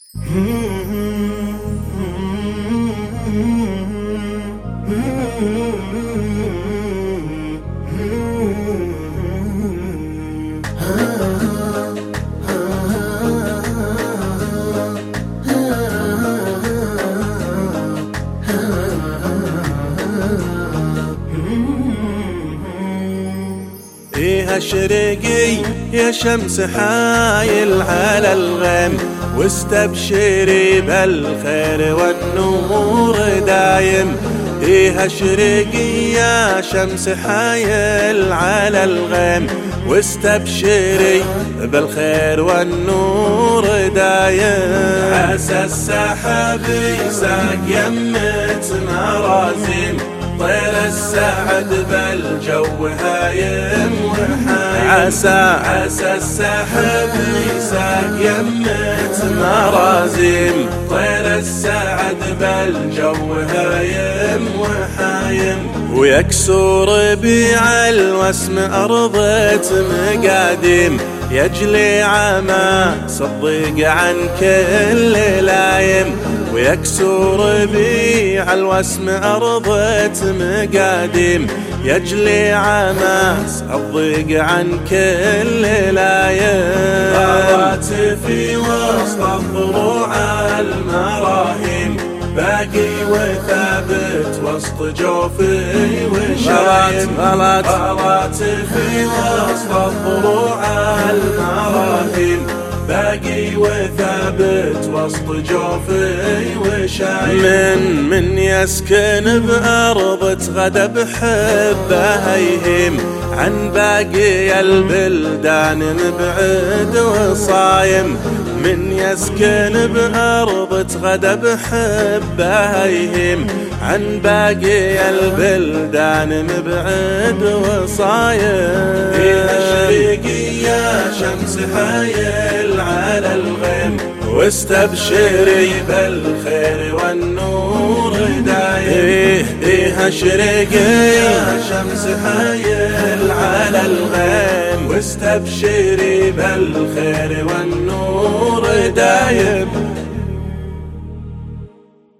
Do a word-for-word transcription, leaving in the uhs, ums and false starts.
فيها اشرقي يا شمس حايل على الغيم، واستبشري بالخير والنور دايم. فيها اشرقي يا شمس حايل على الغيم، واستبشري بالخير والنور دايم. عسى السحاب يساق يمة مرازيم، طير السعد بالجو هايم وحايم. عسى عسى السحاب يساق يمة مرازيم، طير السعد بالجو هايم وحايم. ويكسر ربيع الوسم أرضة مقاديم، يجلي عما صدق عن كل لايم. ويكسر ربيع الوسم أرضة مقاديم، يجلي عما صدق عن كل لايم. طارت في وسط الضلوع المراهيم، باقي وثابت وسط جوفي وشايم. طارت في وسط الضلوع المراهيم، باقي وثابت وسط جوفي وشايم. من من يسكن بأرض غدا بحبه يهيم، عن باقي البلدان مبعد وصايم. من يسكن بأرض غدا بحبه يهيم، عن باقي البلدان مبعد وصايم. فيها اشرقي يا شمس حايل على الغيم، واستبشري بالخير والنور دايم. فيها اشرقي يا شمس حايل على الغيم، واستبشري بالخير والنور دايم.